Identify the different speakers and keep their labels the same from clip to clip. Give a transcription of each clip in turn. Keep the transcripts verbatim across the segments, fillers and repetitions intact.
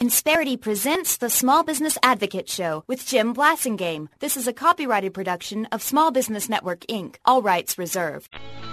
Speaker 1: Insperity presents the Small Business Advocate Show with Jim Blasingame. This is a copyrighted production of Small Business Network, Incorporated. All rights reserved.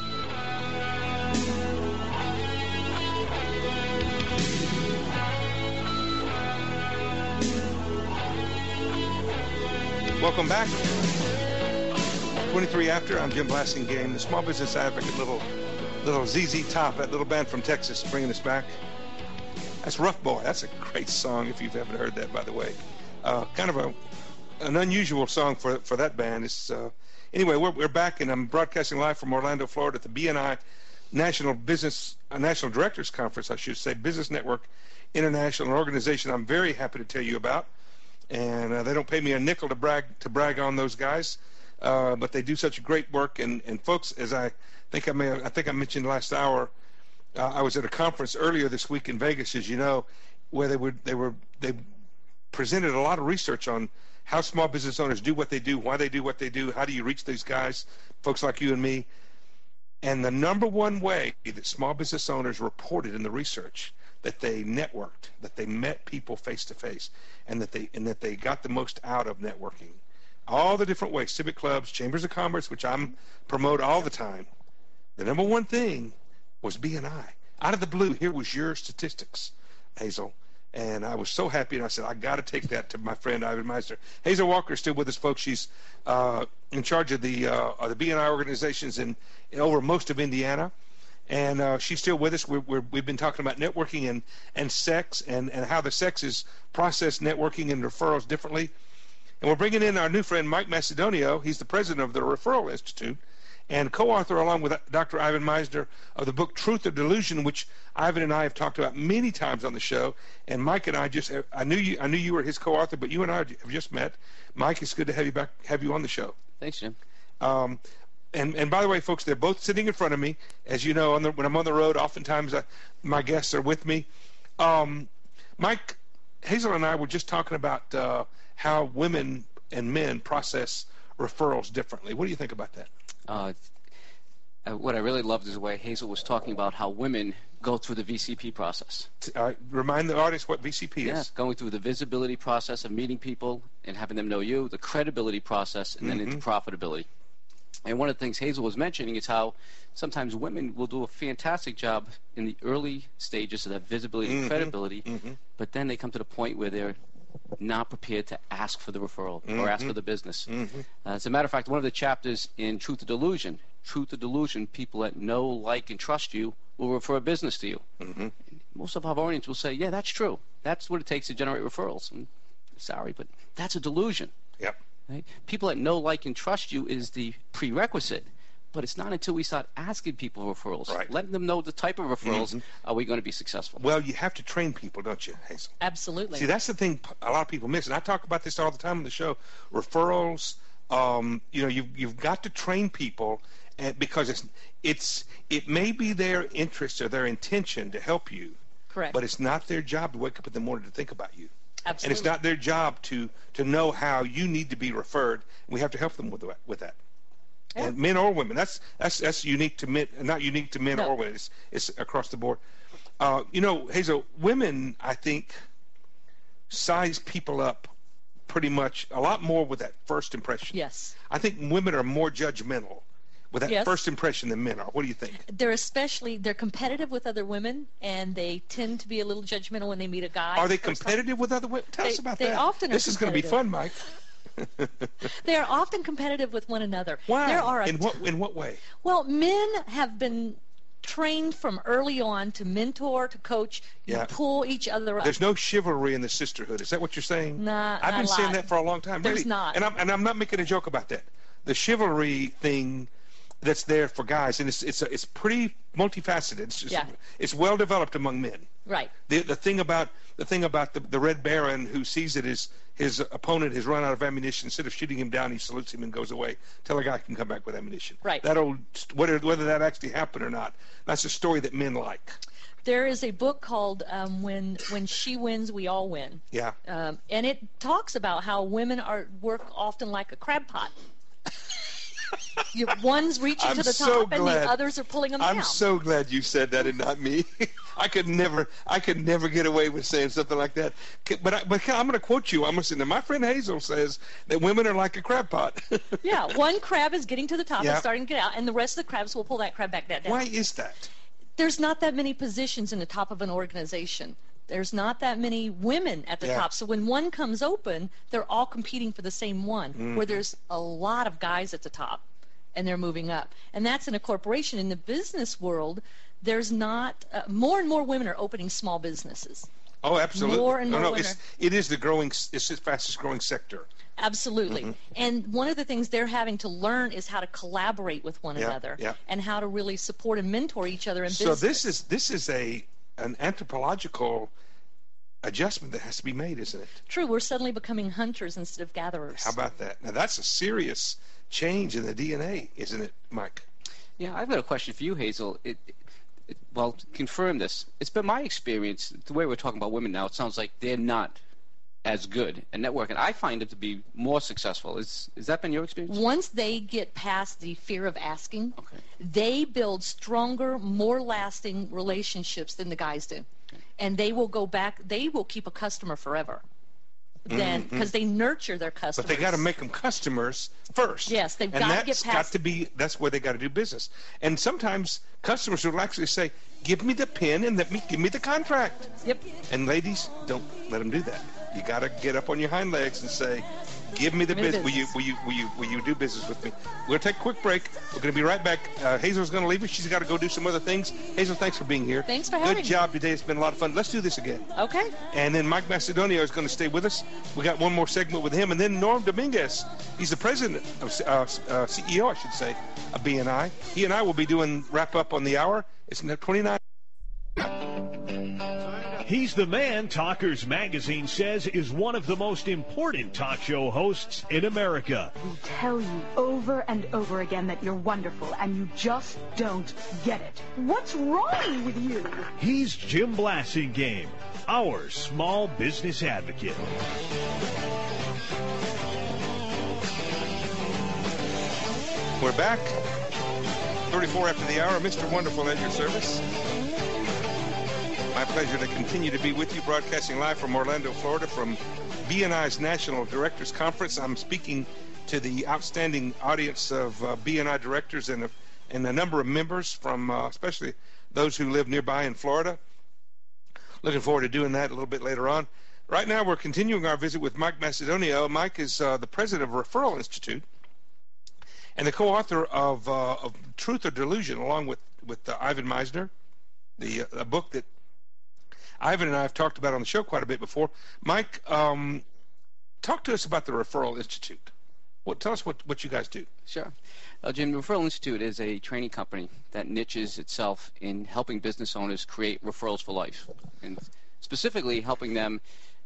Speaker 2: Welcome back. twenty-three after, I'm Jim Blasingame, the Small Business Advocate, little little Z Z Top, that little band from Texas, bringing us back. That's Rough Boy. That's a great song if you've ever heard that, by the way. Uh, kind of a an unusual song for for that band. It's, uh, anyway, we're, we're back, and I'm broadcasting live from Orlando, Florida at the B N I National Business, uh, National Directors Conference, I should say, Business Network International, an organization I'm very happy to tell you about. And uh, they don't pay me a nickel to brag to brag on those guys, uh, but they do such great work. And, and folks, as I think I may I think I mentioned last hour, uh, I was at a conference earlier this week in Vegas, as you know, where they were they were they presented a lot of research on how small business owners do what they do, why they do what they do, how do you reach these guys, folks like you and me. And the number one way that small business owners reported in the research that they networked, that they met people face to face, and that they and that they got the most out of networking. All the different ways, civic clubs, chambers of commerce, which I'm promote all the time. The number one thing was B N I. Out of the blue, here was your statistics, Hazel. And I was so happy, and I said, I got to take that to my friend Ivan Meisner. Hazel Walker is still with us, folks. She's uh, in charge of the uh, of the B N I organizations in, in over most of Indiana. And uh, she's still with us. We're, we're, we've been talking about networking and, and sex and, and how the sexes process networking and referrals differently. And we're bringing in our new friend, Mike Macedonio. He's the president of the Referral Institute and co-author, along with Doctor Ivan Meisner, of the book Truth or Delusion, which Ivan and I have talked about many times on the show. And Mike and I just, I knew you, I knew you were his co-author, but you and I have just met. Mike, it's good to have you back, have you on the show.
Speaker 3: Thanks, Jim.
Speaker 2: Um, And, and by the way, folks, they're both sitting in front of me. As you know, on the, when I'm on the road, oftentimes I, my guests are with me. Um, Mike, Hazel and I were just talking about uh, how women and men process referrals differently. What do you think about that?
Speaker 3: Uh, uh, what I really loved is the way Hazel was talking about how women go through the V C P process.
Speaker 2: Uh, remind the audience what V C P
Speaker 3: yeah,
Speaker 2: is.
Speaker 3: Going through the visibility process of meeting people and having them know you, the credibility process, and then mm-hmm. into profitability. And one of the things Hazel was mentioning is how sometimes women will do a fantastic job in the early stages of that visibility and mm-hmm. credibility, mm-hmm. but then they come to the point where they're not prepared to ask for the referral mm-hmm. or ask for the business. Mm-hmm. Uh, as a matter of fact, one of the chapters in Truth or Delusion, Truth or Delusion, people that know, like, and trust you will refer a business to you. Mm-hmm. Most of our audience will say, yeah, that's true. That's what it takes to generate referrals. And, sorry, but that's a delusion.
Speaker 2: Yep.
Speaker 3: Right? People that know, like, and trust you is the prerequisite, but it's not until we start asking people referrals,
Speaker 2: right. letting
Speaker 3: them know the type of referrals, mm-hmm. are we going to be successful.
Speaker 2: Well, you have to train people, don't you, Hazel?
Speaker 4: Absolutely.
Speaker 2: See, that's the thing a lot of people miss, and I talk about this all the time on the show. Referrals, um, you know, you've, you've got to train people, and because it's it's it may be their interest or their intention to help you,
Speaker 4: correct,
Speaker 2: but it's not their job to wake up in the morning to think about you.
Speaker 4: Absolutely.
Speaker 2: And it's not their job to, to know how you need to be referred. We have to help them with with that. Yeah. And men or women. That's that's that's unique to men, not unique to men no. or women. It's, it's across the board. Uh, you know, Hazel, women, I think, size people up pretty much a lot more with that first impression.
Speaker 4: Yes.
Speaker 2: I think women are more judgmental with that
Speaker 4: yes.
Speaker 2: first impression than men are. What do you think?
Speaker 4: They're especially, they're competitive with other women, and they tend to be a little judgmental when they meet a guy.
Speaker 2: Are they competitive with other women? Tell
Speaker 4: they,
Speaker 2: us about
Speaker 4: they
Speaker 2: that.
Speaker 4: Often
Speaker 2: this is going to be fun, Mike.
Speaker 4: They are often competitive with one another.
Speaker 2: Why?
Speaker 4: There are a
Speaker 2: in what in what way?
Speaker 4: Well, men have been trained from early on to mentor, to coach,
Speaker 2: yeah.
Speaker 4: you pull each other up.
Speaker 2: There's no chivalry in the sisterhood. Is that what you're saying?
Speaker 4: Nah,
Speaker 2: I've been
Speaker 4: not
Speaker 2: saying
Speaker 4: lot.
Speaker 2: that for a long time.
Speaker 4: There's
Speaker 2: really.
Speaker 4: not.
Speaker 2: And I'm and I'm not making a joke about that. The chivalry thing that's there for guys, and it's it's it's pretty multifaceted. It's just,
Speaker 4: yeah.
Speaker 2: it's well developed among men.
Speaker 4: Right.
Speaker 2: The the thing about the thing about the, the Red Baron who sees it as his opponent has run out of ammunition, instead of shooting him down, he salutes him and goes away till a guy can come back with ammunition.
Speaker 4: Right.
Speaker 2: That old whether whether that actually happened or not, that's a story that men like.
Speaker 4: There is a book called um, "When When She Wins, We All Win."
Speaker 2: Yeah.
Speaker 4: Um, and it talks about how women are work often like a crab pot. You, one's reaching
Speaker 2: I'm
Speaker 4: to the
Speaker 2: so
Speaker 4: top, and
Speaker 2: glad.
Speaker 4: the others are pulling them
Speaker 2: I'm
Speaker 4: down.
Speaker 2: so glad you said that and not me. I could never, I could never get away with saying something like that. But, I, but I'm going to quote you. I'm going to say, now my friend Hazel says that women are like a crab pot.
Speaker 4: Yeah, one crab is getting to the top
Speaker 2: Yeah.
Speaker 4: and starting to get out, and the rest of the crabs will pull that crab back down.
Speaker 2: Why is that?
Speaker 4: There's not that many positions in the top of an organization. There's not that many women at the
Speaker 2: Yeah.
Speaker 4: top. So when one comes open, they're all competing for the same one,
Speaker 2: Mm.
Speaker 4: where there's a lot of guys at the top, and they're moving up. And that's in a corporation. In the business world, there's not, uh, more and more women are opening small businesses.
Speaker 2: Oh, absolutely.
Speaker 4: More and
Speaker 2: no,
Speaker 4: more
Speaker 2: no,
Speaker 4: women
Speaker 2: it's, it is the growing, it's the fastest growing sector.
Speaker 4: Absolutely.
Speaker 2: Mm-hmm.
Speaker 4: And one of the things they're having to learn is how to collaborate with one
Speaker 2: Yeah,
Speaker 4: another
Speaker 2: yeah.
Speaker 4: and how to really support and mentor each other in
Speaker 2: So
Speaker 4: business.
Speaker 2: this is this is a an anthropological adjustment that has to be made, isn't it?
Speaker 4: True, we're suddenly becoming hunters instead of gatherers.
Speaker 2: How about that? Now that's a serious change in the D N A, isn't it, Mike?
Speaker 3: Yeah, I've got a question for you, Hazel. It, it, well, confirm this. It's been my experience, the way we're talking about women now, it sounds like they're not as good at networking. I find them to be more successful. Is, has that been your experience?
Speaker 4: Once they get past the fear of asking,
Speaker 3: Okay.
Speaker 4: they build stronger, more lasting relationships than the guys do. And they will go back, they will keep a customer forever. Then, because they nurture their customers.
Speaker 2: But they got to make them customers first.
Speaker 4: Yes, they've
Speaker 2: and
Speaker 4: got to
Speaker 2: that's
Speaker 4: get past-
Speaker 2: got to be. That's where they got to do business. And sometimes customers will actually say, "Give me the pen and let me give me the contract."
Speaker 4: Yep.
Speaker 2: And ladies, don't let them do that. You got to get up on your hind legs and say, "Give me the
Speaker 4: Give me the
Speaker 2: business. Will you, will you, will you, will you do business with me?" We're gonna take a quick break. We're gonna be right back. Uh, Hazel's gonna leave us. She's got to go do some other things. Hazel, thanks for being here.
Speaker 4: Thanks for
Speaker 2: Good
Speaker 4: having me.
Speaker 2: job today. It's been a lot of fun. Let's do this again.
Speaker 4: Okay.
Speaker 2: And then Mike Macedonio is going to stay with us. We got one more segment with him, and then Norm Dominguez. He's the president of uh, uh, C E O, I should say, of B N I. He and I will be doing wrap up on the hour. It's twenty-nine.
Speaker 5: He's the man Talkers Magazine says is one of the most important talk show hosts in America.
Speaker 6: We tell you over and over again that you're wonderful, and you just don't get it. What's wrong with you?
Speaker 5: He's Jim Blasingame, our small business advocate.
Speaker 2: We're back. thirty-four after the hour. Mister Wonderful at your service. My pleasure to continue to be with you, broadcasting live from Orlando, Florida, from B N I's National Directors Conference. I'm speaking to the outstanding audience of uh, B N I directors and a, and a number of members from, uh, especially those who live nearby in Florida. Looking forward to doing that a little bit later on. Right now, we're continuing our visit with Mike Macedonio. Mike is uh, the president of Referral Institute and the co-author of, uh, of Truth or Delusion, along with, with uh, Ivan Misner, the uh, a book that Ivan and I have talked about on the show quite a bit before. Mike, um, talk to us about the Referral Institute. What, tell us what, what you guys do.
Speaker 3: Sure. Uh, Jim, the Referral Institute is a training company that niches itself in helping business owners create referrals for life, and specifically helping them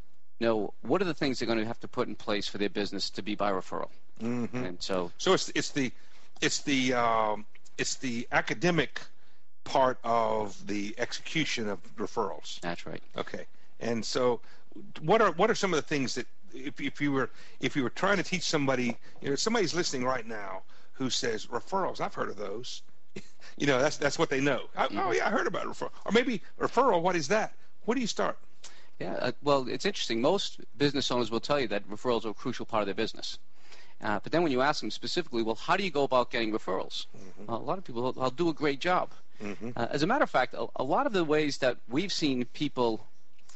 Speaker 3: know what are the things they're going to have to put in place for their business to be by referral. Mm-hmm. And so,
Speaker 2: so it's it's the it's the um, it's the academic part of the execution of referrals.
Speaker 3: That's right.
Speaker 2: Okay. And so, what are what are some of the things that if if you were if you were trying to teach somebody, you know, somebody's listening right now who says referrals, I've heard of those. You know, that's that's what they know. I, mm-hmm. Oh yeah, I heard about referral. Or maybe referral. What is that? Where do you start?
Speaker 3: Yeah. Uh, well, it's interesting. Most business owners will tell you that referrals are a crucial part of their business. Uh, but then when you ask them specifically, well, how do you go about getting referrals? Mm-hmm. Uh, a lot of people, I'll do a great job. Mm-hmm. Uh, as a matter of fact, a, a lot of the ways that we've seen people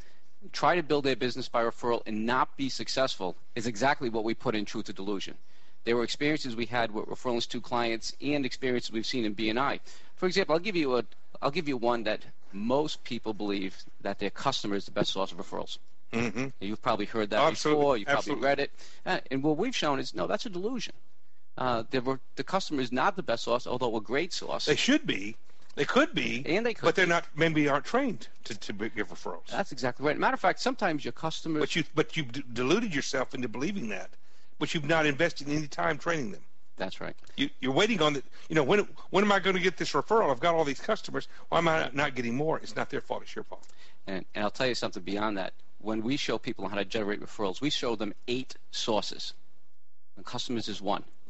Speaker 3: try to build their business by referral and not be successful is exactly what we put in Truth or Delusion. There were experiences we had with Referral Institute clients and experiences we've seen in B N I. For example, I'll give you a, I'll give you one that most people believe that their customer is the best source of referrals. Mm-hmm. You've probably heard that
Speaker 2: Absolutely.
Speaker 3: before. You've probably
Speaker 2: Absolutely.
Speaker 3: read it. Uh, and what we've shown is, no, that's a delusion. Uh, the, the customer is not the best source, although a great source.
Speaker 2: They should be. They could be.
Speaker 3: And they could
Speaker 2: But they're
Speaker 3: be.
Speaker 2: not, maybe aren't trained to, to give referrals.
Speaker 3: That's exactly right. Matter of fact, sometimes your customers...
Speaker 2: But, you, but you've d- deluded yourself into believing that. But you've not invested any time training them.
Speaker 3: That's right.
Speaker 2: You, you're waiting on the, you know, when when am I going to get this referral? I've got all these customers. Why am I not getting more? It's not their fault. It's your fault.
Speaker 3: And, and I'll tell you something beyond that. When we show people how to generate referrals, we show them eight sources. And customers is one.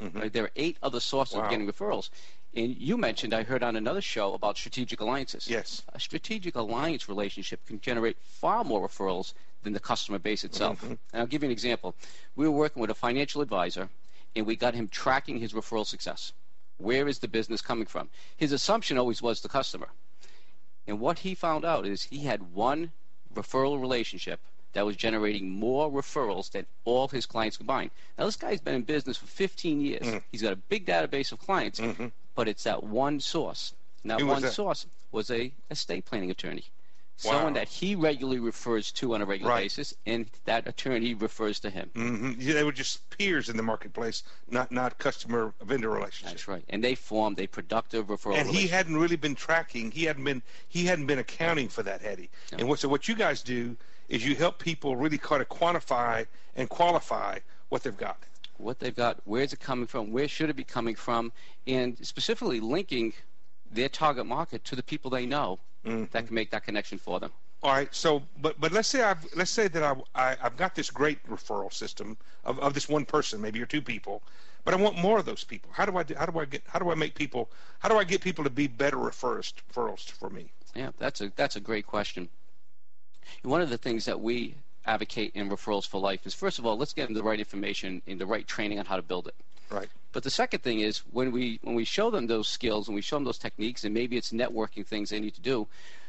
Speaker 3: Mm-hmm. Right? There are eight other sources wow. of getting referrals. And you mentioned, I heard on another show about strategic alliances.
Speaker 2: Yes.
Speaker 3: A strategic alliance relationship can generate far more referrals than the customer base itself. Mm-hmm. And I'll give you an example. We were working with a financial advisor, and we got him tracking his referral success. Where is the business coming from? His assumption always was the customer. And what he found out is he had one referral relationship that was generating more referrals than all his clients combined. Now, this guy's been in business for fifteen years. Mm. He's got a big database of clients, mm-hmm. but it's that one source. And that
Speaker 2: Who
Speaker 3: one
Speaker 2: that?
Speaker 3: source was a estate planning attorney.
Speaker 2: Wow.
Speaker 3: Someone that he regularly refers to on a regular
Speaker 2: right.
Speaker 3: basis, and that attorney refers to him.
Speaker 2: Mm-hmm. Yeah, they were just peers in the marketplace, not not customer-vendor relationships.
Speaker 3: That's right, and they formed a productive referral.
Speaker 2: And he hadn't really been tracking. He hadn't been. He hadn't been accounting for that, had he? No. And what so what you guys do is you help people really kind of quantify and qualify what they've got.
Speaker 3: What they've got, where is it coming from, where should it be coming from, and specifically linking their target market to the people they know mm-hmm. that can make that connection for them.
Speaker 2: All right. So, but but let's say I've let's say that I, I I've got this great referral system of, of this one person, maybe or two people, but I want more of those people. How do I do, how do I get how do I make people how do I get people to be better referrals referrals for me?
Speaker 3: Yeah, that's a that's a great question. One of the things that we advocate in Referrals for Life is, first of all, let's get them the right information and the right training on how to build it.
Speaker 2: Right.
Speaker 3: But the second thing is when we when we show them those skills and we show them those techniques, and maybe it's networking things they need to do,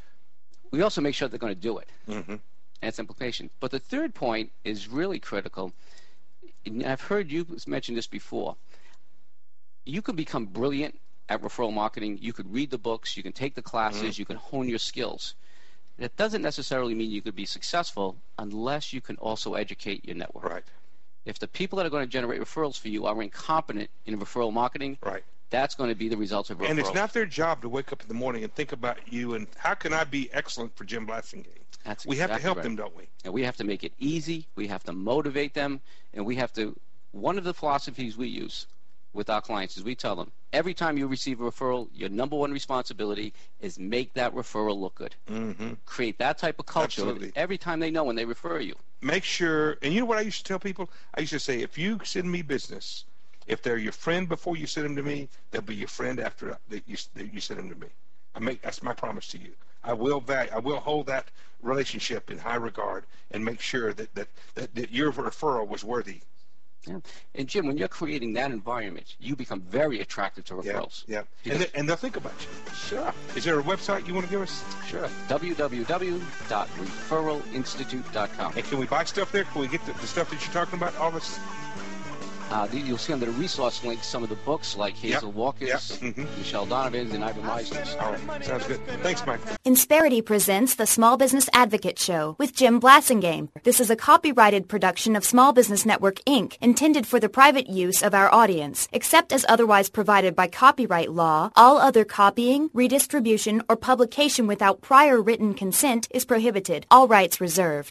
Speaker 3: we also make sure they're going to do it. Mm-hmm. And it's implication. But the third point is really critical. And I've heard you mention this before. You can become brilliant at referral marketing. You could read the books. You can take the classes. Mm-hmm. You can hone your skills. That doesn't necessarily mean you could be successful unless you can also educate your network.
Speaker 2: Right.
Speaker 3: If the people that are going to generate referrals for you are incompetent in referral marketing,
Speaker 2: right.
Speaker 3: that's going to be the results of referrals.
Speaker 2: And it's not their job to wake up in the morning and think about you and how can I be excellent for Jim Blasingame.
Speaker 3: That's
Speaker 2: we
Speaker 3: exactly
Speaker 2: have to help
Speaker 3: right.
Speaker 2: them, don't we?
Speaker 3: And we have to make it easy. We have to motivate them. And we have to, one of the philosophies we use with our clients is we tell them, every time you receive a referral, your number one responsibility is make that referral look good. Mm-hmm. Create that type of culture
Speaker 2: Absolutely.
Speaker 3: Every time they know when they refer you.
Speaker 2: Make sure, and you know what I used to tell people? I used to say, if you send me business, if they're your friend before you send them to me, they'll be your friend after that you, that you send them to me. I make that's my promise to you. I will value, I will hold that relationship in high regard and make sure that, that, that, that your referral was worthy.
Speaker 3: Yeah. And Jim, when you're creating that environment, you become very attractive to referrals.
Speaker 2: Yeah, yeah. And, they, and they'll think about you.
Speaker 3: Sure.
Speaker 2: Is there a website you want to give us?
Speaker 3: Sure. w w w dot referral institute dot com.
Speaker 2: And can we buy stuff there? Can we get the, the stuff that you're talking about? All this.
Speaker 3: Uh, you'll see under the resource link some of the books like Hazel
Speaker 2: yep.
Speaker 3: Walker's,
Speaker 2: yep. Mm-hmm.
Speaker 3: Michelle Donovan's, and Ivan Meisner's.
Speaker 2: All right. Sounds good. Thanks, Mike.
Speaker 1: Insperity presents the Small Business Advocate Show with Jim Blasingame. This is a copyrighted production of Small Business Network, Incorporated, intended for the private use of our audience. Except as otherwise provided by copyright law, all other copying, redistribution, or publication without prior written consent is prohibited. All rights reserved.